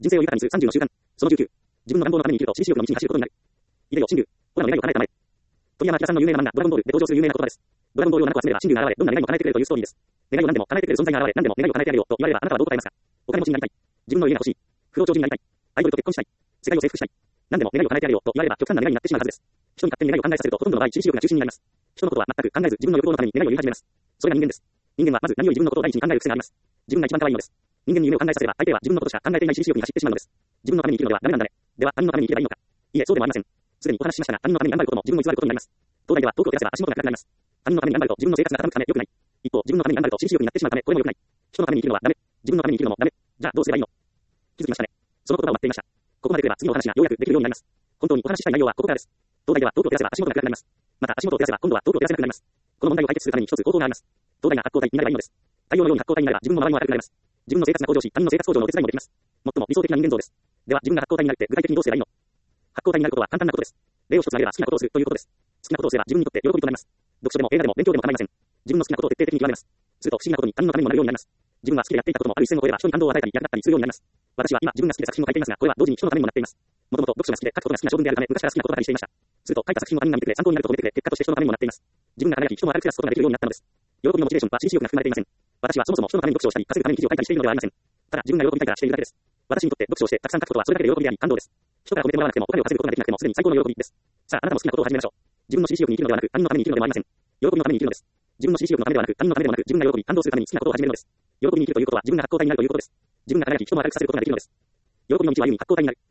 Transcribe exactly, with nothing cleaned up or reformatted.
人生を豊かにするさんじゅうの習慣。そのじゅうきゅう。自分の願望のために生きると私利私欲の道に走ることになる。いでよ、真珠。オラの願いを叶えたまえ。鳥山明さんの有名な漫画、ドラゴンボールで登場する有名な言葉です。ドラゴンボールをななこ集めれば真珠が現れ、どんな願いも叶えてくれるというストーリーです。願いを何でも叶えてくれる存在が現れ、何でも願いを叶えてあげるよと言われればあなたはどう答えますか？お金持ちになりたい。自分の家が欲しい。不老長寿になりたい。アイドルと結婚したい。世界を征服したい。何でも願いを叶えてあげるよと言われれば極端な願いになってしまうはずです。人に勝手に願いを考えさせるとほとんどの場合、私利欲が中心になります。人のことは全く考えず自分の欲望のために願いを言い始めます。それが人間です。人間はまず何より自分のことを第一に考える癖があります。自分が一番可愛いのです。人間に夢を考えさせれば相手は自分のことしか考えていない私利欲に走ってしまうのです。自分のために生きるのではダメなんだね。では他人のために生きればいいのか。いいえ、そうでもありません。すでにお話ししましたが、他人のために頑張ることも自分を偽ることになります。東大では遠くを照らせば足元が暗くなります。他人のために頑張ると自分の生活が傾くため良くない。一方、自分のために頑張ると私利欲になってしまうためこれも良くない。人のために生きるのはダメ。自分のために生きるのもダメ。じゃあどうすればいいの？気づきましたね。その言葉を待っていました。ここまで来れば次のお話がようやくできるようになります。本当にお話ししたい内容はここからです。東大では遠くを照らせば足元が暗くなります。また足元を照らせば今度は遠くを照らせなくなります。この問題を解決するために一つ方法があります。東大が発光体になればいいのです。太陽のように発光体になれば自分の周りも明るくなります。自分の生活が向上し、他人の生活向上のお手伝いもできます。最も理想的な人間像です。では自分が発光体になるって具体的にどうすればいいの？発光体になることは簡単なことです。例を一つ挙げれば好きなことをするということです。好きなことをすれば自分にとって喜びとなります。読書でも映画でも勉強でも構いません。自分の好きなことを徹底的に極めます。すると不思議なことに他人のためにもなるようになります。自分が好きでやっていたこともある一線を越えれば人に感動を与えたり役立ったりするようになります。私は今自分が好きで作品を書いていますが、これは同時に人のためにもなっています。もともと読書が好きで書くことが好きな性分であるため昔から好きなことばかりしていました。すると書いた作品を他人が見てくれ参考になると褒めてくれ結果として人のためにもなっています。自分が輝き人も明るく照らすことができるようになったのです。喜びのモチベーションは私利私欲が含まれていません。私はそもそも人のために読書をしたり稼ぐために記事を書いたりしているのではありません。ただ自分が喜びたいからしているだけです。私にとって読書をしてたくさん書くことはそれだけで喜びであり感動です。人から褒めてもらわなくてもお金を稼ぐことができなくてもすでに最高の喜びです。さああなたも好きなことを始めましょう。自分の私利欲に生きるのではなく他人のために生きるのではありません。喜びのために生きるのです。自分の私利欲のためではなく他人のためでもなく自分が喜び感動するために好きなことを始めるのです。喜びに生きるということは自分が発光体になるということです。自分が輝き人も明るくさせることができるのです。喜びの道を歩み発光体になる。